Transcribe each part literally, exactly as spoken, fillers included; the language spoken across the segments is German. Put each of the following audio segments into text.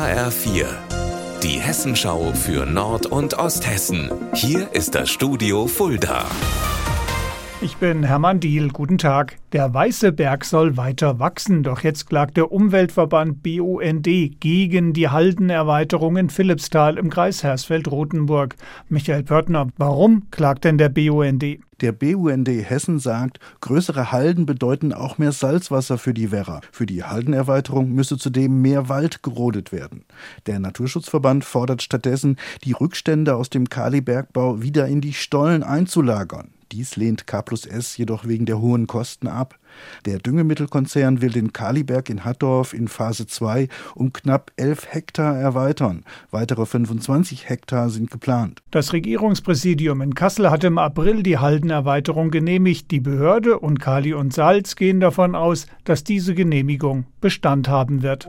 H R vier, die Hessenschau für Nord- und Osthessen. Hier ist das Studio Fulda. Ich bin Hermann Diehl, guten Tag. Der Weiße Berg soll weiter wachsen, doch jetzt klagt der Umweltverband B U N D gegen die Haldenerweiterung in Philippsthal im Kreis Hersfeld-Rotenburg. Michael Pörtner, warum klagt denn der B U N D? Der B U N D Hessen sagt, größere Halden bedeuten auch mehr Salzwasser für die Werra. Für die Haldenerweiterung müsse zudem mehr Wald gerodet werden. Der Naturschutzverband fordert stattdessen, die Rückstände aus dem Kalibergbau wieder in die Stollen einzulagern. Dies lehnt K plus S jedoch wegen der hohen Kosten ab. Der Düngemittelkonzern will den Kaliberg in Hattorf in Phase zwei um knapp elf Hektar erweitern. Weitere fünfundzwanzig Hektar sind geplant. Das Regierungspräsidium in Kassel hatte im April die Haldenerweiterung genehmigt. Die Behörde und Kali und Salz gehen davon aus, dass diese Genehmigung Bestand haben wird.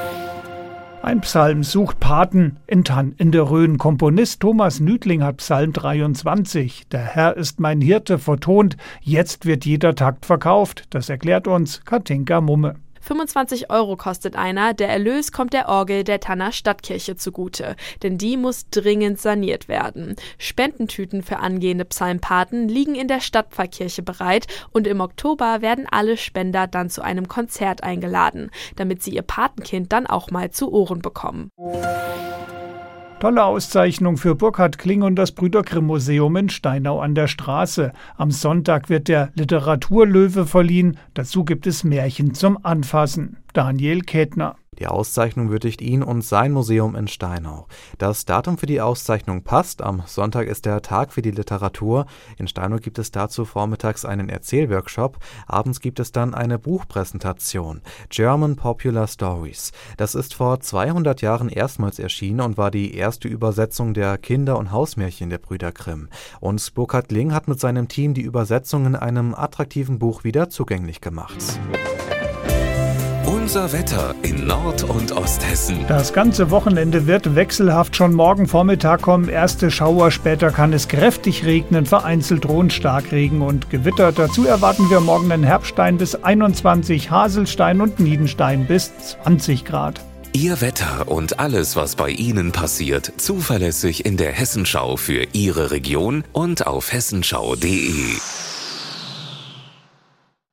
Ein Psalm sucht Paten in Thann in der Rhön. Komponist Thomas Nüdling hat Psalm dreiundzwanzig. Der Herr ist mein Hirte vertont, jetzt wird jeder Takt verkauft. Das erklärt uns Katinka Mumme. fünfundzwanzig Euro kostet einer, der Erlös kommt der Orgel der Thanner Stadtkirche zugute, denn die muss dringend saniert werden. Spendentüten für angehende Psalmpaten liegen in der Stadtpfarrkirche bereit und im Oktober werden alle Spender dann zu einem Konzert eingeladen, damit sie ihr Patenkind dann auch mal zu Ohren bekommen. Tolle Auszeichnung für Burkhard Kling und das Brüder-Grimm-Museum in Steinau an der Straße. Am Sonntag wird der Literaturlöwe verliehen. Dazu gibt es Märchen zum Anfassen. Daniel Kätner. Die Auszeichnung würdigt ihn und sein Museum in Steinau. Das Datum für die Auszeichnung passt. Am Sonntag ist der Tag für die Literatur. In Steinau gibt es dazu vormittags einen Erzählworkshop. Abends gibt es dann eine Buchpräsentation. German Popular Stories. Das ist vor zweihundert Jahren erstmals erschienen und war die erste Übersetzung der Kinder- und Hausmärchen der Brüder Grimm. Und Burkhard Kling hat mit seinem Team die Übersetzung in einem attraktiven Buch wieder zugänglich gemacht. Unser Wetter in Nord- und Osthessen. Das ganze Wochenende wird wechselhaft. Schon morgen Vormittag kommen erste Schauer. Später kann es kräftig regnen. Vereinzelt drohen Starkregen und Gewitter. Dazu erwarten wir morgen in Herbstein bis einundzwanzig, Haselstein und Niedenstein bis zwanzig Grad. Ihr Wetter und alles, was bei Ihnen passiert, zuverlässig in der Hessenschau für Ihre Region und auf hessenschau punkt de.